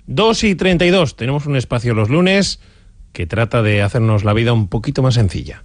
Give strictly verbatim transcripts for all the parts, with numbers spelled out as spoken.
dos y treinta y dos, tenemos un espacio los lunes que trata de hacernos la vida un poquito más sencilla.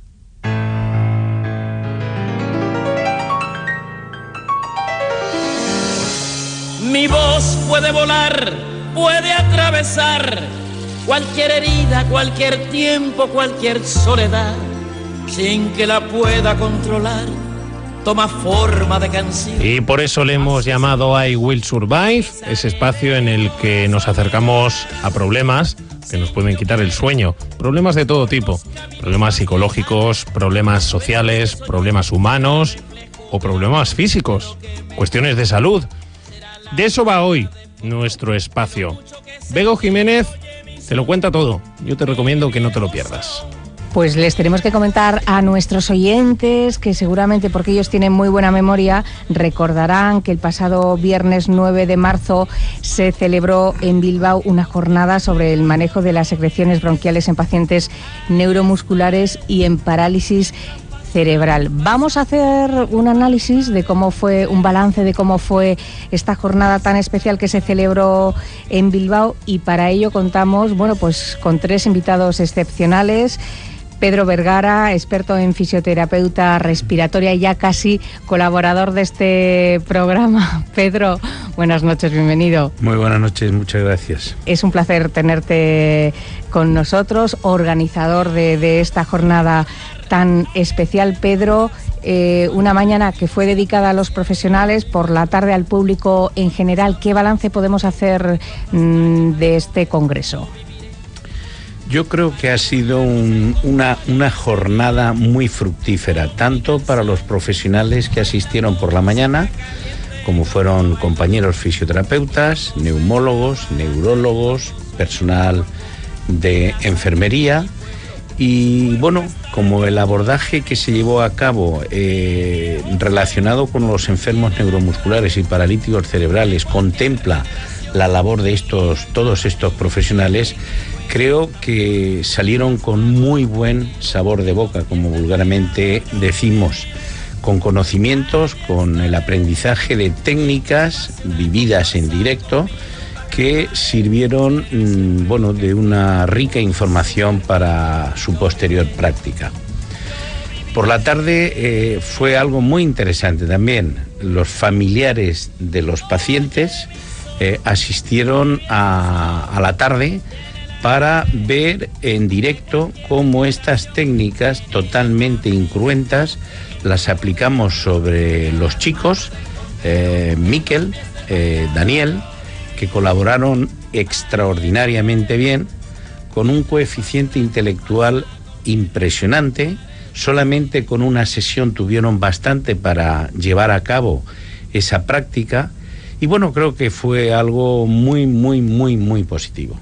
Mi voz puede volar, puede atravesar cualquier herida, cualquier tiempo, cualquier soledad, sin que la pueda controlar, toma forma de canción. Y por eso le hemos llamado I Will Survive, ese espacio en el que nos acercamos a problemas que nos pueden quitar el sueño, problemas de todo tipo, problemas psicológicos, problemas sociales, problemas humanos o problemas físicos, cuestiones de salud. De eso va hoy nuestro espacio. Bego Jiménez te lo cuenta todo. Yo te recomiendo que no te lo pierdas. Pues les tenemos que comentar a nuestros oyentes que seguramente, porque ellos tienen muy buena memoria, recordarán que el pasado viernes nueve de marzo se celebró en Bilbao una jornada sobre el manejo de las secreciones bronquiales en pacientes neuromusculares y en parálisis cerebral. Vamos a hacer un análisis de cómo fue, un balance de cómo fue esta jornada tan especial que se celebró en Bilbao, y para ello contamos, bueno, pues con tres invitados excepcionales. Pedro Vergara, experto en fisioterapeuta respiratoria y ya casi colaborador de este programa. Pedro, buenas noches, bienvenido. Muy buenas noches, muchas gracias. Es un placer tenerte con nosotros, organizador de, de esta jornada tan especial, Pedro. Eh, una mañana que fue dedicada a los profesionales, por la tarde al público en general. ¿Qué balance podemos hacer mmm, de este congreso? Yo creo que ha sido un, una, una jornada muy fructífera, tanto para los profesionales que asistieron por la mañana, como fueron compañeros fisioterapeutas, neumólogos, neurólogos, personal de enfermería, y bueno, como el abordaje que se llevó a cabo eh, relacionado con los enfermos neuromusculares y paralíticos cerebrales contempla la labor de estos, todos estos profesionales, creo que salieron con muy buen sabor de boca, como vulgarmente decimos, con conocimientos, con el aprendizaje de técnicas vividas en directo que sirvieron, bueno, de una rica información para su posterior práctica. Por la tarde eh, fue algo muy interesante también. Los familiares de los pacientes eh, asistieron a, a la tarde para ver en directo cómo estas técnicas totalmente incruentas las aplicamos sobre los chicos, eh, Miquel, eh, Daniel, que colaboraron extraordinariamente bien, con un coeficiente intelectual impresionante. Solamente con una sesión tuvieron bastante para llevar a cabo esa práctica, y bueno, creo que fue algo muy, muy, muy, muy positivo.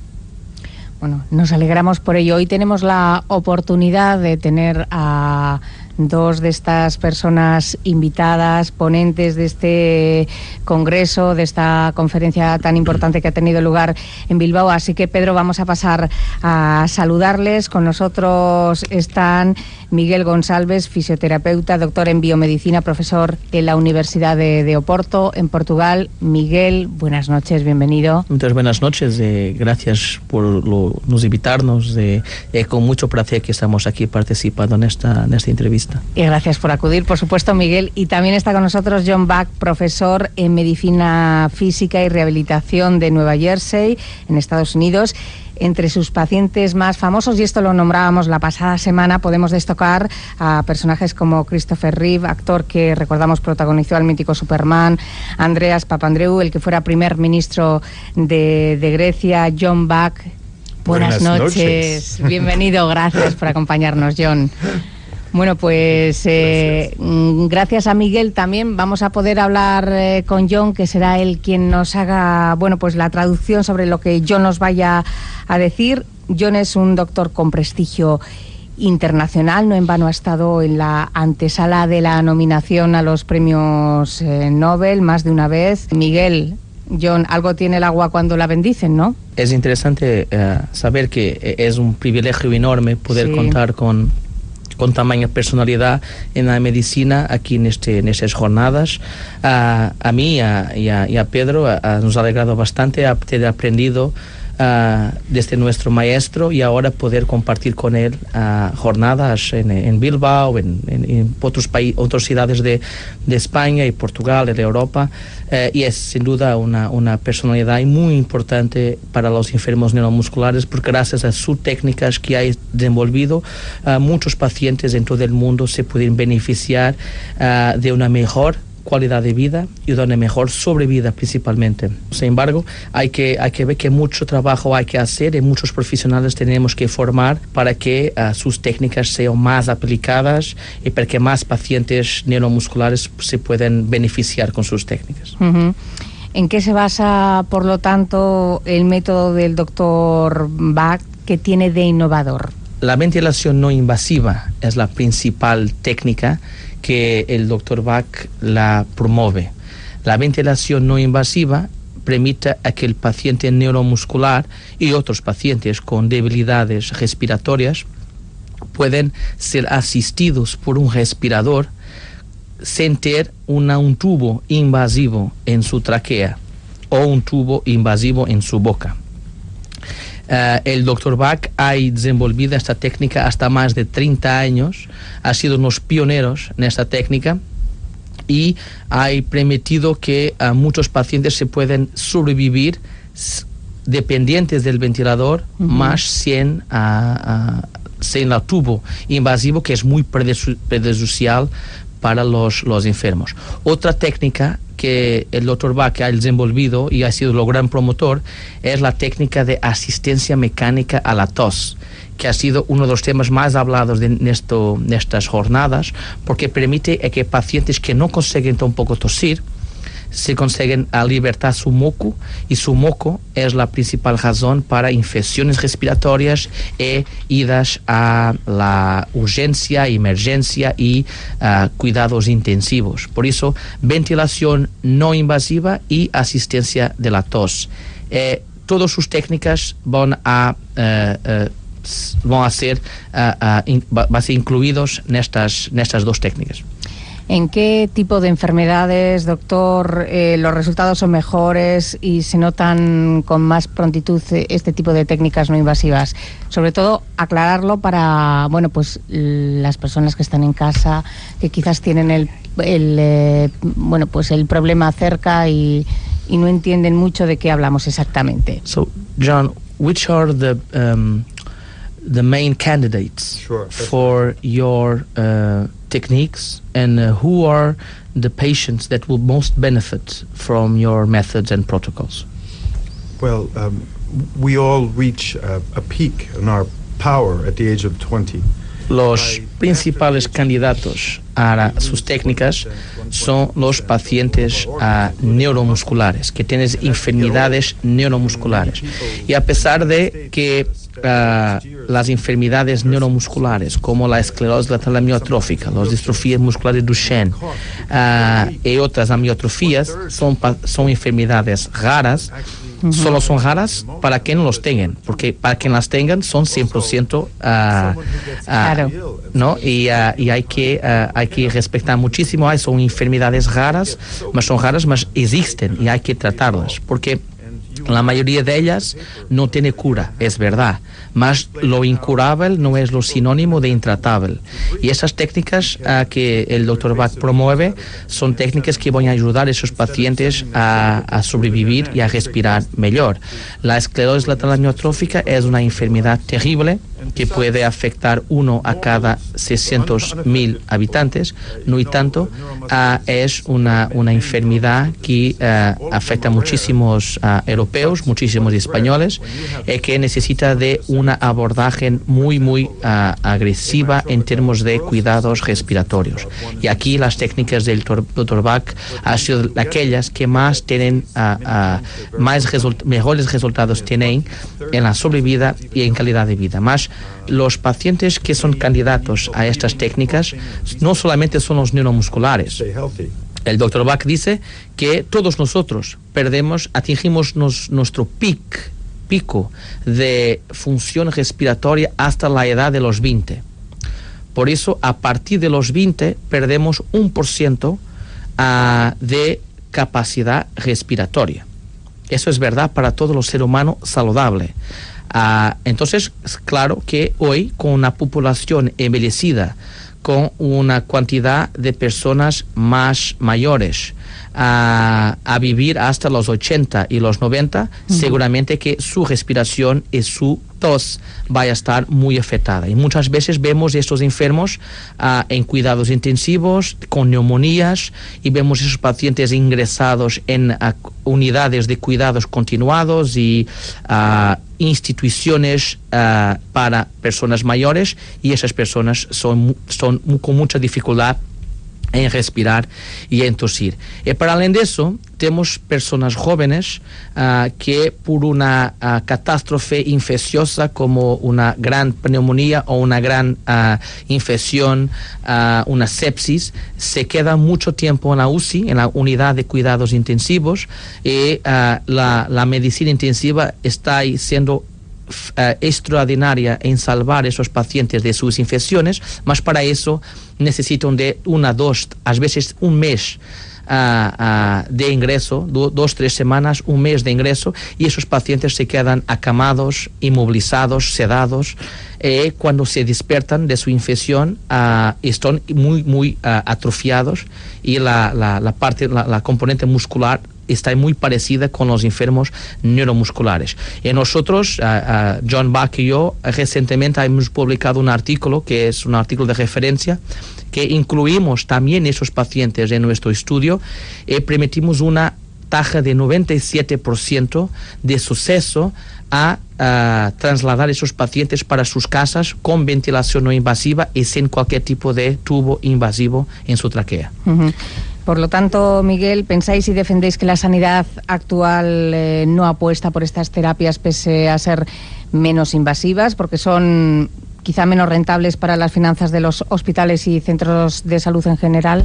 Bueno, nos alegramos por ello. Hoy tenemos la oportunidad de tener a dos de estas personas invitadas, ponentes de este congreso, de esta conferencia tan importante que ha tenido lugar en Bilbao. Así que, Pedro, vamos a pasar a saludarles. Con nosotros están Miguel Gonçalves, fisioterapeuta, doctor en biomedicina, profesor en la Universidad de, de Oporto, en Portugal. Miguel, buenas noches, bienvenido. Muchas buenas noches, eh, gracias por lo, nos invitarnos. Eh, eh, con mucho placer que estamos aquí participando en esta, en esta entrevista. Y gracias por acudir, por supuesto, Miguel. Y también está con nosotros John Bach, profesor en Medicina Física y Rehabilitación de Nueva Jersey, en Estados Unidos. Entre sus pacientes más famosos, y esto lo nombrábamos la pasada semana, podemos destacar a personajes como Christopher Reeve, actor que recordamos protagonizó al mítico Superman, Andreas Papandreou, el que fuera primer ministro de, de Grecia, John Bach. Buenas, Buenas noches. noches. Bienvenido, gracias por acompañarnos, John. Bueno, pues eh, gracias a Miguel también vamos a poder hablar eh, con John, que será él quien nos haga, bueno, pues la traducción sobre lo que John nos vaya a decir. John es un doctor con prestigio internacional, no en vano ha estado en la antesala de la nominación a los premios eh, Nobel más de una vez. Miguel, John, algo tiene el agua cuando la bendicen, ¿no? Es interesante uh, saber que es un privilegio enorme poder sí. contar con con tamaña personalidad en la medicina aquí en, este, en estas jornadas. Uh, a mí y a, y a, y a Pedro uh, nos ha alegrado bastante haber aprendido uh, desde nuestro maestro y ahora poder compartir con él uh, jornadas en, en Bilbao, en, en, en otros países, otras ciudades de, de España y Portugal y de Europa. Uh, y es sin duda una, una personalidad muy importante para los enfermos neuromusculares, porque gracias a sus técnicas que ha desenvolvido, uh, muchos pacientes en todo el mundo se pueden beneficiar uh, de una mejor calidad de vida y de una mejor sobrevida principalmente. Sin embargo, hay que, hay que ver que mucho trabajo hay que hacer y muchos profesionales tenemos que formar para que uh, sus técnicas sean más aplicadas y para que más pacientes neuromusculares se puedan beneficiar con sus técnicas. Uh-huh. ¿En qué se basa, por lo tanto, el método del doctor Bach que tiene de innovador? La ventilación no invasiva es la principal técnica que el doctor Bach la promueve. La ventilación no invasiva permite a que el paciente neuromuscular y otros pacientes con debilidades respiratorias pueden ser asistidos por un respirador sin tener una, un tubo invasivo en su tráquea o un tubo invasivo en su boca. Uh, el doctor Bach ha desenvolvido esta técnica hasta más de treinta años, ha sido uno de los pioneros en esta técnica y ha permitido que uh, muchos pacientes se pueden sobrevivir dependientes del ventilador, uh-huh. más sin, uh, uh, sin el tubo invasivo, que es muy prejudicial para los, los enfermos. Otra técnica que el doctor Bach ha desenvolvido y ha sido el gran promotor es la técnica de asistencia mecánica a la tos, que ha sido uno de los temas más hablados de esto, en estas jornadas, porque permite que pacientes que no consiguen tampoco tosir se consiguen a libertar su moco, y su moco es la principal razón para infecciones respiratorias e idas a la urgencia, emergencia y uh, cuidados intensivos. Por eso, ventilación no invasiva y asistencia de la tos. Eh, todas sus técnicas van a uh, uh, van a ser, uh, uh, in, va a ser incluidos en estas, en estas dos técnicas. ¿En qué tipo de enfermedades, doctor, eh, los resultados son mejores y se notan con más prontitud este tipo de técnicas no invasivas? Sobre todo, aclararlo para, bueno, pues las personas que están en casa, que quizás tienen el, el eh, bueno, pues el problema cerca y, y no entienden mucho de qué hablamos exactamente. So, John, which are the um, the main candidates sure, for your uh, techniques, and uh, who are the patients that will most benefit from your methods and protocols? Well, um, we all reach a, a peak in our power at the age of twenty. Los principales candidatos a sus técnicas son los pacientes uh, neuromusculares, que tienen enfermedades neuromusculares. Y a pesar de que uh, las enfermedades neuromusculares, como la esclerosis lateral amiotrófica, las distrofías musculares Duchenne uh, y otras amiotrofías, son, son enfermedades raras, uh-huh. solo son raras para quien los tengan, porque para quien las tengan son cien por ciento uh, uh, claro. ¿no? Y, uh, y hay que uh, hay que respetar muchísimo. Hay, son enfermedades raras, mas son raras, mas existen y hay que tratarlas, porque la mayoría de ellas no tiene cura, es verdad, mas lo incurable no es lo sinónimo de intratable. Y esas técnicas uh, que el doctor Bach promueve son técnicas que van a ayudar a esos pacientes a, a sobrevivir y a respirar mejor. La esclerosis lateral amiotrófica es una enfermedad terrible que puede afectar uno a cada seiscientos mil habitantes, no y tanto. Uh, es una, una enfermedad que uh, afecta a muchísimos uh, europeos, muchísimos españoles, y que necesita de una abordaje muy, muy uh, agresiva en términos de cuidados respiratorios. Y aquí las técnicas del doctor Bach han sido aquellas que más tienen, uh, uh, más result- mejores resultados tienen en la sobrevida y en calidad de vida. Más los pacientes que son candidatos a estas técnicas no solamente son los neuromusculares. El doctor Bach dice que todos nosotros perdemos, atingimos nos, nuestro pic, pico de función respiratoria hasta la edad de los veinte. Por eso, a partir de los veinte, perdemos un por ciento uh, de capacidad respiratoria. Eso es verdad para todo el ser humano saludable. Uh, entonces, claro que hoy, con una población envejecida, con una cantidad de personas más mayores, a, a vivir hasta los ochenta y los noventa, uh-huh. seguramente que su respiración y su tos va a estar muy afectada. Y muchas veces vemos estos enfermos uh, en cuidados intensivos, con neumonías, y vemos esos pacientes ingresados en uh, unidades de cuidados continuados y uh, instituciones uh, para personas mayores, y esas personas son, son con mucha dificultad en respirar y en tosir. Y para além de eso, tenemos personas jóvenes uh, que por una uh, catástrofe infecciosa como una gran neumonía o una gran uh, infección, uh, una sepsis, se quedan mucho tiempo en la U C I, en la unidad de cuidados intensivos, y uh, la, la medicina intensiva está siendo Uh, extraordinaria en salvar esos pacientes de sus infecciones, mas para eso necesitan de una, dos, a veces un mes uh, uh, de ingreso, do, dos, tres semanas, un mes de ingreso, y esos pacientes se quedan acamados, inmovilizados, sedados. Eh, cuando se despiertan de su infección, uh, están muy, muy uh, atrofiados, y la, la, la parte, la, la componente muscular está muy parecida con los enfermos neuromusculares. Y nosotros, uh, uh, John Bach y yo, recientemente hemos publicado un artículo, que es un artículo de referencia, que incluimos también esos pacientes en nuestro estudio, y permitimos una tasa de noventa y siete por ciento de suceso a uh, trasladar esos pacientes para sus casas con ventilación no invasiva y sin cualquier tipo de tubo invasivo en su tráquea. Uh-huh. Por lo tanto, Miguel, ¿pensáis y defendéis que la sanidad actual eh, no apuesta por estas terapias pese a ser menos invasivas, porque son quizá menos rentables para las finanzas de los hospitales y centros de salud en general?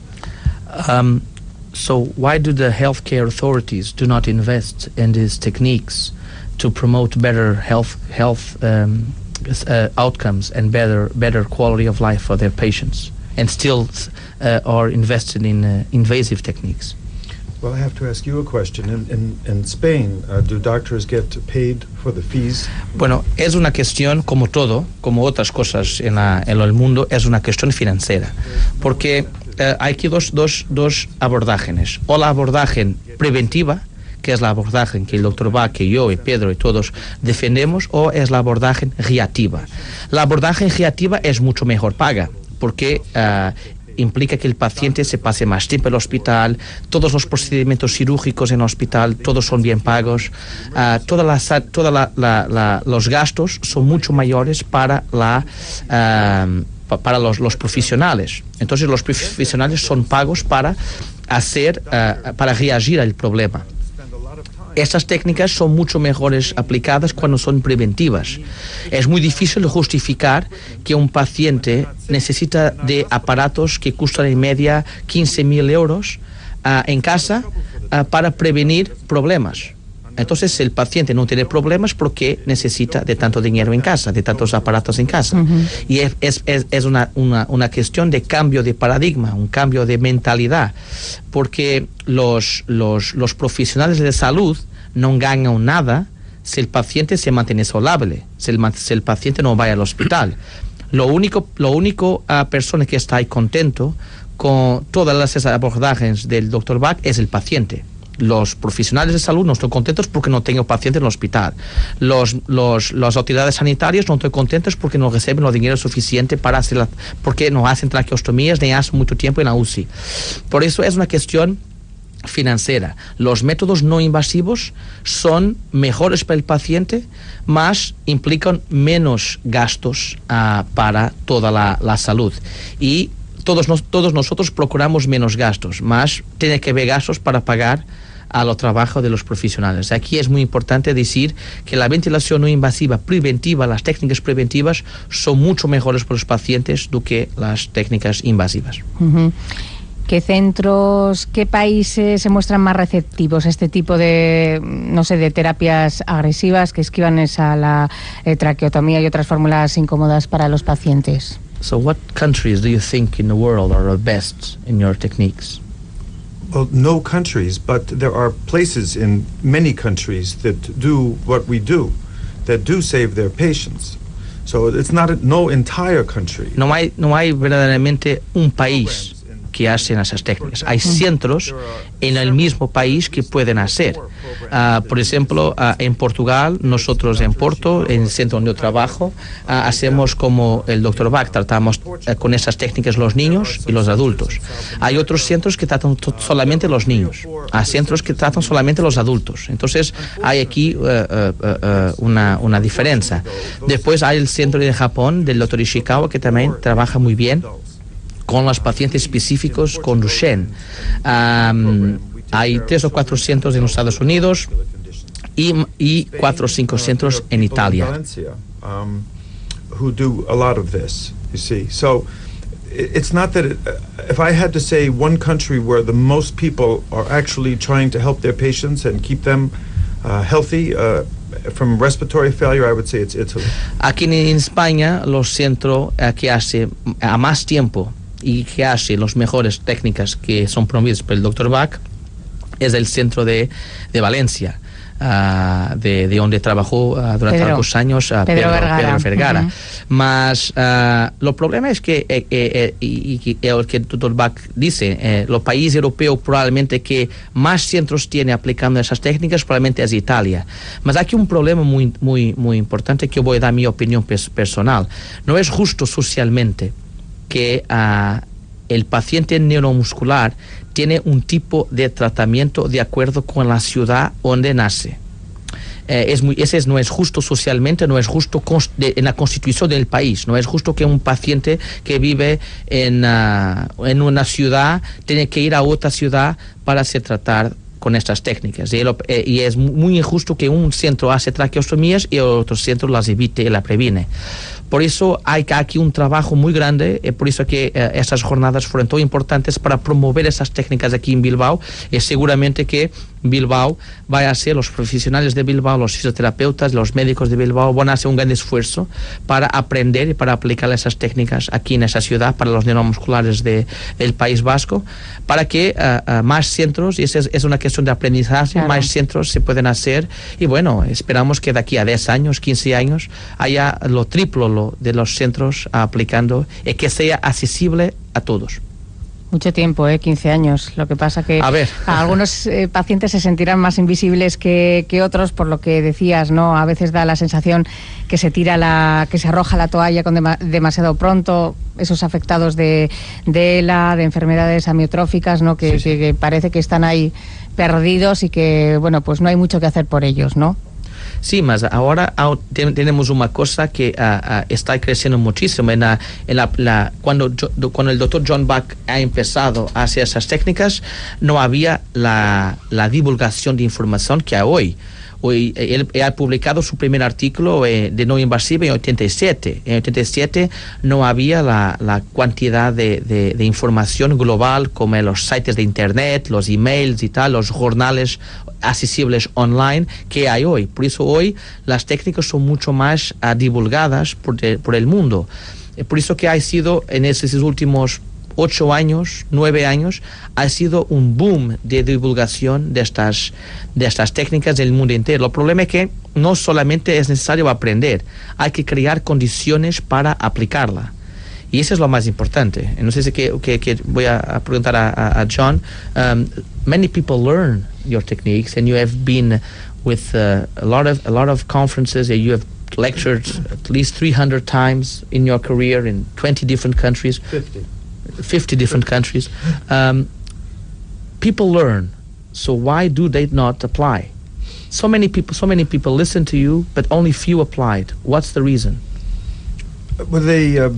Um, so why do the healthcare authorities do not invest in these techniques to promote better health health um, uh, outcomes and better better quality of life for their patients, and still uh, are invested in uh, invasive techniques? Well, I have to ask you a question. In, in, in Spain, uh, do doctors get paid for the fees? Bueno, es una cuestión, como todo, como otras cosas en, la, en el mundo, es una cuestión financiera. Porque uh, hay aquí dos, dos, dos abordajes. O la abordaje preventiva, que es la abordaje que el doctor Bach, que yo y Pedro y todos defendemos, o es la abordaje reactiva. La abordaje reactiva es mucho mejor paga, porque uh, implica que el paciente se pase más tiempo en el hospital, todos los procedimientos quirúrgicos en el hospital, todos son bien pagos, uh, toda la, toda la, la, la, los gastos son mucho mayores para la uh, para los, los profesionales. Entonces los profesionales son pagos para hacer, uh, para reagir al problema. Estas técnicas son mucho mejores aplicadas cuando son preventivas. Es muy difícil justificar que un paciente necesita de aparatos que cuestan en media quince mil euros uh, en casa uh, para prevenir problemas. Entonces el paciente no tiene problemas porque necesita de tanto dinero en casa, de tantos aparatos en casa. Uh-huh. Y es, es, es una, una, una cuestión de cambio de paradigma, un cambio de mentalidad, porque los, los, los profesionales de salud no ganan nada si el paciente se mantiene saludable, si el, si el paciente no va al hospital. Lo único, lo único uh, persona que está ahí contento con todas las abordajes del doctor Bach es el paciente. Los profesionales de salud no están contentos porque no tengo pacientes en el hospital. Los, los, las autoridades sanitarias no están contentos porque no reciben los dinero suficiente para hacer la, porque no hacen traqueostomías ni hacen mucho tiempo en la U C I. Por eso es una cuestión financiera. Los métodos no invasivos son mejores para el paciente, más implican menos gastos uh, para toda la, la salud. Y todos, nos, todos nosotros procuramos menos gastos, más tiene que haber gastos para pagar a lo trabajo de los profesionales. Aquí es muy importante decir que la ventilación no invasiva preventiva, las técnicas preventivas son mucho mejores para los pacientes do que las técnicas invasivas. Uh-huh. ¿Qué centros, qué países se muestran más receptivos a este tipo de, no sé, de terapias agresivas que esquivan esa la eh, traqueotomía y otras fórmulas incómodas para los pacientes? So what countries do you think in the world are the best in your techniques? Well, no countries, but there are places in many countries that do what we do, that do save their patients. So it's not a, no entire country. No hay, no hay verdaderamente un país que hacen esas técnicas. Hay centros en el mismo país que pueden hacer. Uh, por ejemplo, uh, en Portugal, nosotros en Porto, en el centro donde yo trabajo, uh, hacemos como el doctor Bach, tratamos uh, con esas técnicas los niños y los adultos. Hay otros centros que tratan solamente los niños, hay centros que tratan solamente los adultos. Entonces, hay aquí uh, uh, uh, una, una diferencia. Después hay el centro de Japón del doctor Ishikawa, que también trabaja muy bien con los pacientes específicos con Duchenne. Um, hay tres o cuatro centros en los Estados Unidos y, y cuatro o cinco centros en Italia. Um, who do a lot of this, you see. So it's not that it, if I had to say one country where the most people are actually trying to help their patients and keep them uh, healthy uh, from respiratory failure, I would say it's Italy. Aquí en España, los centros uh, que hace a más tiempo y que hace las mejores técnicas que son promovidas por el doctor Bach es el centro de, de Valencia, uh, de, de donde trabajó uh, durante Pedro, algunos años uh, Pedro, Pedro Vergara. Pedro Vergara. Uh-huh. Mas uh, lo problema es que, eh, eh, y, y, y el que el doctor Bach dice, eh, los países europeos probablemente que más centros tiene aplicando esas técnicas probablemente es Italia. Mas aquí un problema muy, muy, muy importante que yo voy a dar mi opinión pers- personal. No es justo socialmente que uh, el paciente neuromuscular tiene un tipo de tratamiento de acuerdo con la ciudad donde nace. Eh, es muy, ese no es justo socialmente, no es justo const- de, en la constitución del país. No es justo que un paciente que vive en, uh, en una ciudad tiene que ir a otra ciudad para ser tratado con estas técnicas. Y, el, eh, y es muy injusto que un centro hace traqueostomías y otro centro las evite y las previene. Por eso hay aquí un trabajo muy grande, eh, por eso que eh, estas jornadas fueron tan importantes para promover esas técnicas aquí en Bilbao, y seguramente que Bilbao va a ser, los profesionales de Bilbao, los fisioterapeutas, los médicos de Bilbao van a hacer un gran esfuerzo para aprender y para aplicar esas técnicas aquí en esa ciudad para los neuromusculares de, del País Vasco, para que uh, uh, más centros, y esa es, es una cuestión de aprendizaje, claro, más centros se pueden hacer, y bueno, esperamos que de aquí a diez años, quince años, haya lo triplo lo de los centros aplicando y que sea accesible a todos. Mucho tiempo, ¿eh? quince años. Lo que pasa que a ver. algunos eh, pacientes se sentirán más invisibles que, que otros, por lo que decías, ¿no? A veces da la sensación que se tira la, que se arroja la toalla con dema, demasiado pronto. Esos afectados de, de ELA, de enfermedades amiotróficas, ¿no? Que, sí, sí. que, que parece que están ahí perdidos y que, bueno, pues no hay mucho que hacer por ellos, ¿no? Sí, mas ahora tenemos una cosa que uh, uh, está creciendo muchísimo. En la, en la, la, cuando, cuando el doctor John Bach ha empezado a hacer esas técnicas, no había la, la divulgación de información que hay hoy. Hoy él, él ha publicado su primer artículo eh, de no invasiva en ochenta y siete. En ochenta y siete no había la, la cantidad de, de, de información global como los sitios de internet, los emails y tal, los jornales accesibles online que hay hoy. Por eso hoy las técnicas son mucho más uh, divulgadas por, de, por el mundo. Eh, por eso que ha sido en esos últimos ocho años, nueve años, ha sido un boom de divulgación de estas, de estas técnicas del mundo entero. El problema es que no solamente es necesario aprender, hay que crear condiciones para aplicarla. Y eso es lo más importante. No sé si que, que, que voy a preguntar a, a John. Um, many people learn your techniques, and you have been with uh, a lot of a lot of conferences, and you have lectured at least three hundred times in your career in twenty different countries. fifty. fifty different countries. Um, people learn, so why do they not apply? So many people, so many people listen to you, but only few applied. What's the reason? Well, they, uh,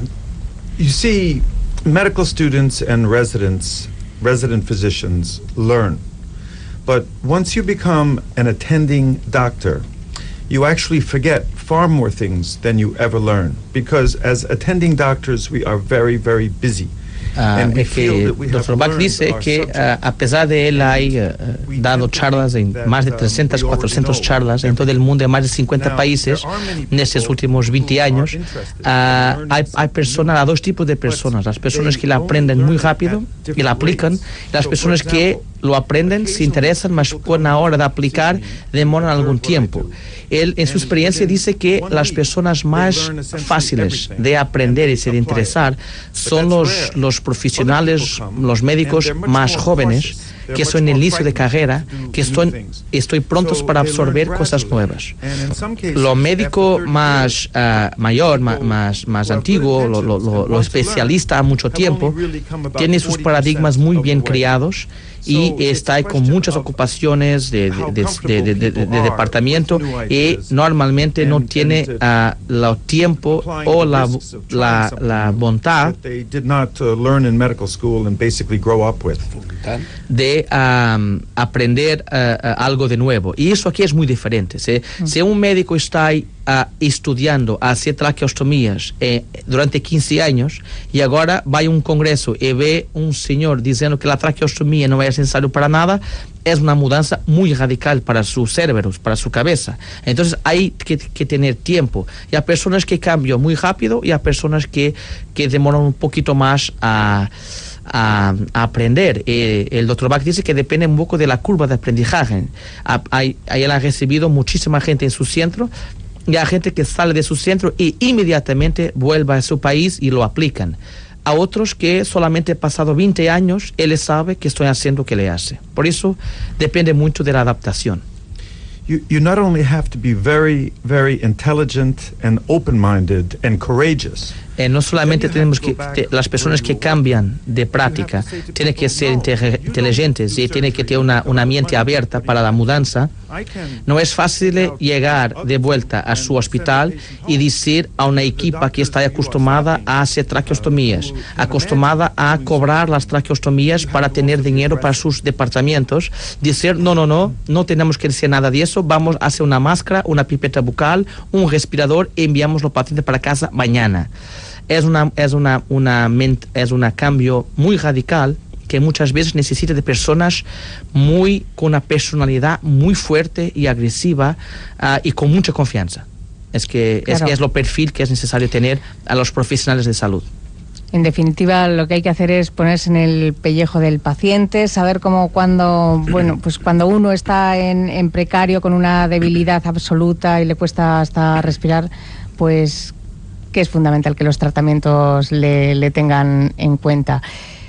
you see, medical students and residents, resident physicians learn, but once you become an attending doctor, you actually forget far more things than you ever learn, because as attending doctors, we are very, very busy. Uh, es que el doctor Bach dice que uh, a pesar de él hay uh, dado charlas en más de trescientas, cuatrocientas charlas en todo el mundo, en más de cincuenta países en estos últimos veinte años, uh, hay, hay personas, hay dos tipos de personas: las personas que la aprenden muy rápido y la aplican, y las personas que lo aprenden, se interesan, mas con la hora de aplicar demoran algún tiempo. Él, en su experiencia, dice que las personas más fáciles de aprender y se de interesar son los, los profesionales, los médicos más jóvenes, que son en el inicio de carrera, que están, estoy prontos para absorber cosas nuevas. Lo médico más uh, mayor, más, más, más antiguo, lo, lo, lo, lo especialista a mucho tiempo, tiene sus paradigmas muy bien criados y está con muchas ocupaciones de, de, de, de, de, de, de departamento, y normalmente no tiene uh, el tiempo o la, la, la voluntad de um, aprender uh, uh, algo de nuevo. Y eso aquí es muy diferente. ¿sí? Mm. Si un médico está ahí, uh, estudiando hacer traqueostomías eh, durante quince años, y ahora va a un congreso y ve un señor diciendo que la traqueostomía no es necesario para nada, es una mudanza muy radical para sus cerebros, para su cabeza. Entonces hay que, que tener tiempo. Y hay personas que cambian muy rápido y hay personas que, que demoran un poquito más a... A, a aprender. Eh, el doctor Bach dice que depende un poco de la curva de aprendizaje. A, a, a él ha recibido muchísima gente en su centro, y hay gente que sale de su centro y inmediatamente vuelve a su país y lo aplican. A otros que solamente pasado veinte años, él sabe que estoy haciendo lo que le hace. Por eso depende mucho de la adaptación. You, you not only have to be very, very intelligent and open-minded and courageous. Eh, no solamente tenemos que, te, las personas que cambian de práctica tienen que ser inteligentes y tienen que tener una, una mente abierta para la mudanza. No es fácil llegar de vuelta a su hospital y decir a una equipa que está acostumbrada a hacer traqueostomías, acostumbrada a cobrar las traqueostomías para tener dinero para sus departamentos, decir no, no, no, no tenemos que decir nada de eso, vamos a hacer una máscara, una pipeta bucal, un respirador y enviamos los pacientes para casa mañana. Es una es una una es un cambio muy radical que muchas veces necesita de personas muy con una personalidad muy fuerte y agresiva uh, y con mucha confianza. Es que claro. es, es lo perfil que es necesario tener a los profesionales de salud. En definitiva, lo que hay que hacer es ponerse en el pellejo del paciente, saber cómo cuando, bueno, pues cuando uno está en, en precario con una debilidad absoluta y le cuesta hasta respirar, pues que es fundamental que los tratamientos le, le tengan en cuenta.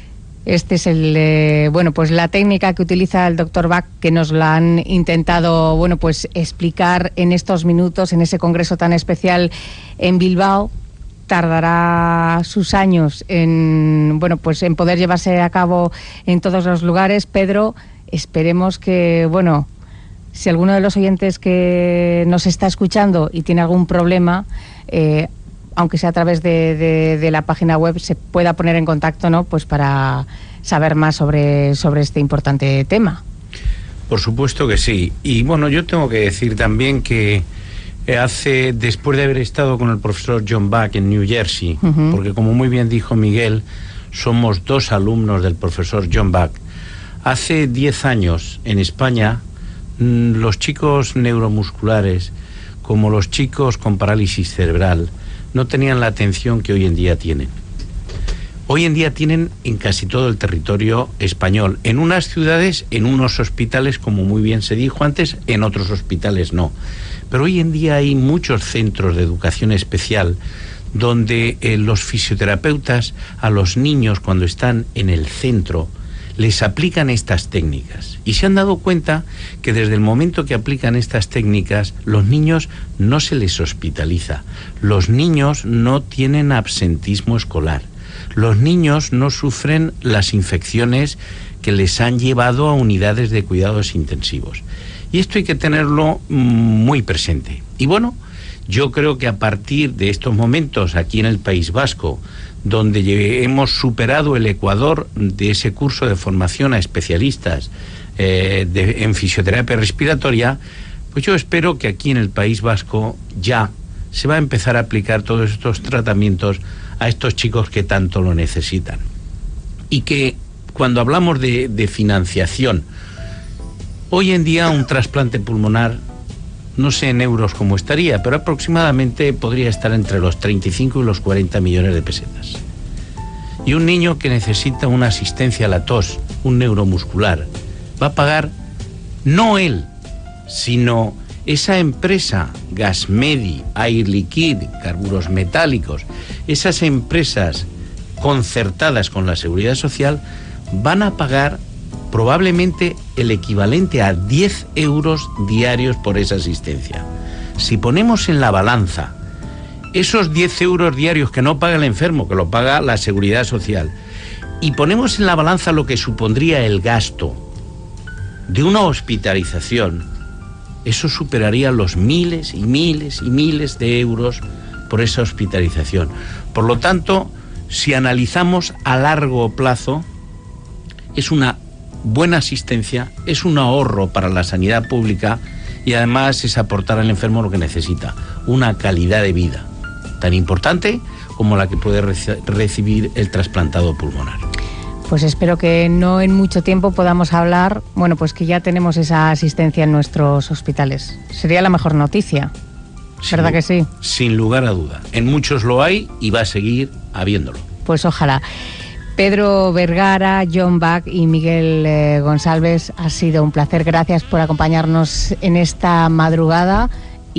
Este es el eh, bueno pues la técnica que utiliza el doctor Bach, que nos la han intentado bueno pues explicar en estos minutos en ese congreso tan especial en Bilbao. Tardará sus años en bueno pues en poder llevarse a cabo en todos los lugares. Pedro, esperemos que bueno si alguno de los oyentes que nos está escuchando y tiene algún problema, eh, aunque sea a través de, de, de la página web, se pueda poner en contacto, ¿no? Pues para saber más sobre, sobre este importante tema. Por supuesto que sí. Y bueno, yo tengo que decir también que hace, después de haber estado con el profesor John Bach en New Jersey, uh-huh. porque como muy bien dijo Miguel, somos dos alumnos del profesor John Bach. Hace diez años en España, los chicos neuromusculares, como los chicos con parálisis cerebral, no tenían la atención que hoy en día tienen. Hoy en día tienen en casi todo el territorio español, en unas ciudades, en unos hospitales, como muy bien se dijo antes, en otros hospitales no. Pero hoy en día hay muchos centros de educación especial donde eh, los fisioterapeutas a los niños, cuando están en el centro, les aplican estas técnicas y se han dado cuenta que desde el momento que aplican estas técnicas, los niños no se les hospitaliza, los niños no tienen absentismo escolar, los niños no sufren las infecciones que les han llevado a unidades de cuidados intensivos. Y esto hay que tenerlo muy presente. Y bueno, yo creo que a partir de estos momentos aquí en el País Vasco, donde hemos superado el ecuador de ese curso de formación a especialistas eh, de, en fisioterapia respiratoria, pues yo espero que aquí en el País Vasco ya se va a empezar a aplicar todos estos tratamientos a estos chicos que tanto lo necesitan. y que cuando hablamos de, de financiación, hoy en día un trasplante pulmonar, no sé en euros cómo estaría, pero aproximadamente podría estar entre los treinta y cinco y los cuarenta millones de pesetas. Y un niño que necesita una asistencia a la tos, un neuromuscular, va a pagar no él, sino esa empresa, Gasmedi, Air Liquide, carburos metálicos, esas empresas concertadas con la Seguridad Social, van a pagar probablemente el equivalente a diez euros diarios por esa asistencia. Si ponemos en la balanza esos diez euros diarios que no paga el enfermo, que lo paga la Seguridad Social, y ponemos en la balanza lo que supondría el gasto de una hospitalización, eso superaría los miles y miles y miles de euros por esa hospitalización. Por lo tanto, si analizamos a largo plazo, es una buena asistencia, es un ahorro para la sanidad pública y además es aportar al enfermo lo que necesita, una calidad de vida tan importante como la que puede reci- recibir el trasplantado pulmonar. Pues espero que no en mucho tiempo podamos hablar, bueno, pues que ya tenemos esa asistencia en nuestros hospitales. Sería la mejor noticia, ¿verdad Sin, que sí? Sin lugar a duda. En muchos lo hay y va a seguir habiéndolo. Pues ojalá. Pedro Vergara, John Bach y Miguel eh, González, ha sido un placer. Gracias por acompañarnos en esta madrugada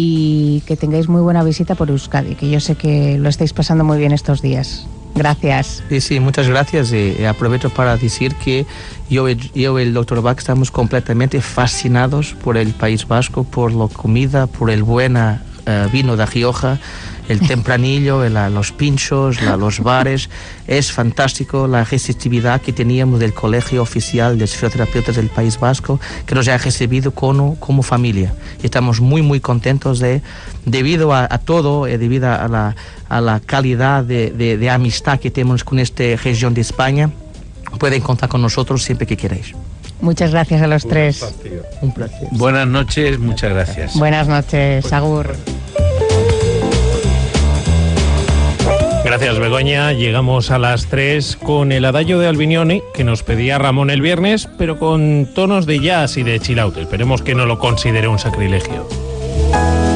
y que tengáis muy buena visita por Euskadi, que yo sé que lo estáis pasando muy bien estos días. Gracias. Sí, sí, muchas gracias. Y aprovecho para decir que yo, yo y el doctor Bach estamos completamente fascinados por el País Vasco, por la comida, por el buen uh, vino de Rioja, el tempranillo, el, los pinchos, la, los bares. Es fantástico la receptividad que teníamos del Colegio Oficial de Fisioterapeutas del País Vasco, que nos ha recibido como, como familia. Y estamos muy, muy contentos de, debido a, a todo, eh, debido a la, a la calidad de, de, de amistad que tenemos con esta región de España. Pueden contar con nosotros siempre que queráis. Muchas gracias a los tres. Un placer. Buenas noches, muchas gracias. Buenas noches, agur. Gracias, Begoña. Llegamos a las tres con el adagio de Albinioni que nos pedía Ramón el viernes, pero con tonos de jazz y de chill out. Esperemos que no lo considere un sacrilegio.